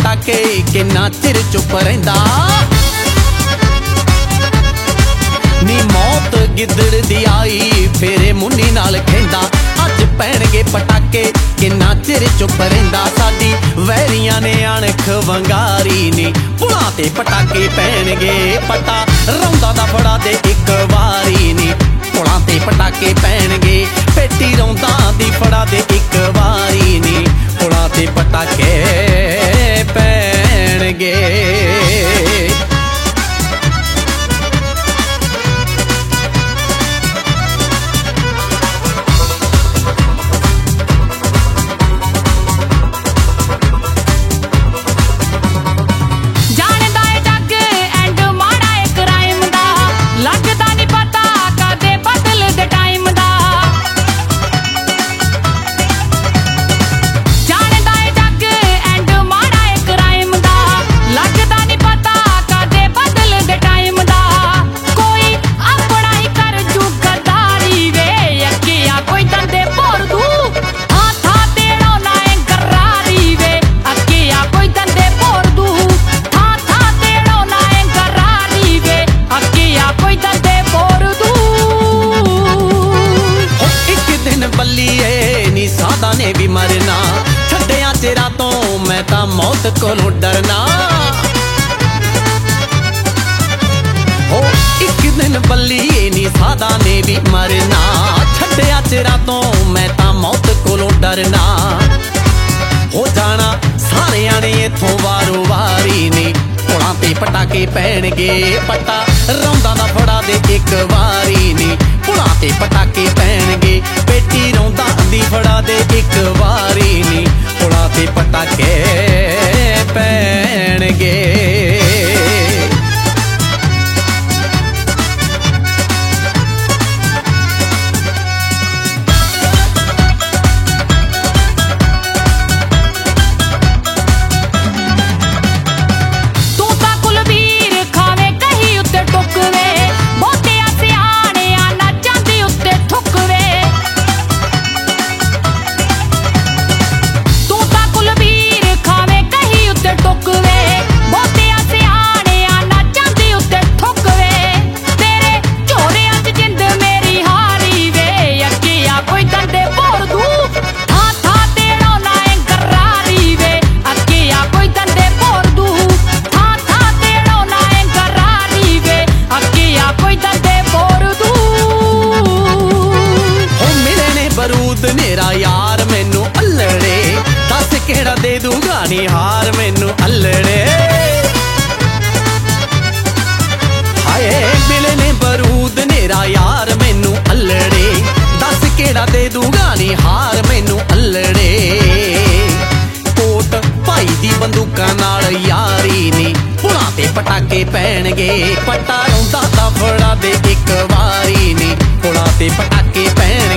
ਪਟਾਕੇ ਕਿੰਨਾ ਚਿਰ ਚੁੱਪ ਰਹਿੰਦਾ। ਨੀ ਮੌਤ ਗਿੱਦੜ ਦੀ ਆਈ ਫੇਰੇ ਮੁੰਨੀ ਨਾਲ ਕਹਿੰਦਾ। ਅੱਜ ਪੈਣਗੇ ਪਟਾਕੇ ਕਿੰਨਾ ਚਿਰ ਚੁੱਪ ਰਹਿੰਦਾ। ਸਾਡੀ ਵੈਰੀਆਂ ਨੇ ਅਣਖ ਵੰਗਾਰੀ ਨੀ ਪੁਲਾਂ ਤੇ ਪਟਾਕੇ ਪੈਣਗੇ। ਪਟਾ ਰੌਂਦਾ ਦਾ ਫੜਾ ਦੇ ਇੱਕ ਵਾਰੀ ਨੀ ਪੁਲਾਂ ਤੇ ਪਟਾਕੇ ਪੈਣਗੇ। ਪੇਟੀ ਰੌਂਦਾ ਦੀ ਫੜਾ ਦੇ ਇੱਕ ਵਾਰੀ ਨੀ ਪੁਲਾਂ ਤੇ ਪਟਾਕੇ ਪੈਣਗੇ। ਸਾਦਾ ਨੇ ਵੀ ਮਰਨਾ ਛੱਡਿਆ ਚਿਰਾਂ ਤੋਂ ਮੈਂ ਤਾਂ ਮੌਤ ਕੋਲੋਂ ਡਰਨਾ। ਹੋ ਇੱਕ ਦਿਨ ਬੱਲੀਏ ਨੀ ਸਾਦਾ ਨੇ ਵੀ ਮਰਨਾ ਛੱਡਿਆ ਚਿਰਾਂ ਤੋਂ ਮੈਂ ਤਾਂ ਮੌਤ ਕੋਲੋਂ ਡਰਨਾ। ਹੋ ਜਾਣਾ ਸਾਰਿਆਂ ਨੇ ਇੱਥੋਂ ਵਾਰੋ ਵਾਰੀ ਨੀ ਪੁਲਾਂ ਤੇ ਪਟਾਕੇ ਪੈਣਗੇ। ਪਟਾ ਰੌਂਦਾ ਦਾ ਫੜਾ ਦੇ ਇੱਕ ਵਾਰੀ ਨੀ ਪੁਲਾਂ ਤੇ ਪਟਾਕੇ ਪੈਣਗੇ। ਪੇਟੀ ਰੌਂਦਾ ਦੀ ਫੜਾ ਦੇ ਇੱਕ ਵਾਰੀ ਨੀ ਪੁਲਾਂ ਤੇ ਪਟਾਕੇ ਪੈਣਗੇ। ਮੇਰਾ ਯਾਰ ਮੈਨੂੰ ਅਲੜੇ ਦੱਸ ਕਿਹੜਾ ਦੇ ਦੂਗਾ ਨੀ ਹਾਰ ਮੈਨੂੰ ਅਲੜੇ। ਹਾਏ ਮਿਲੇ ਨੇ ਬਰੂਦ ਮੇਰਾ ਯਾਰ ਮੈਨੂੰ ਅਲੜੇ ਦੱਸ ਕਿਹੜਾ ਦੇ ਦੂਗਾ ਨੀ ਹਾਰ ਮੈਨੂੰ ਅਲੜੇ। ਕੋਟ ਭਾਈ ਦੀ ਬੰਦੂਕਾਂ ਨਾਲ ਯਾਰੀ ਨੀ ਪੁਲਾਂ ਤੇ ਪਟਾਕੇ ਪੈਣਗੇ। ਪਟਾ ਰੌਂਦਾ ਤਾਂ ਫੜਾ ਦੇ ਇੱਕ ਵਾਰੀ ਨੀ ਪੁਲਾਂ ਤੇ ਪਟਾਕੇ ਪੈਣਗੇ।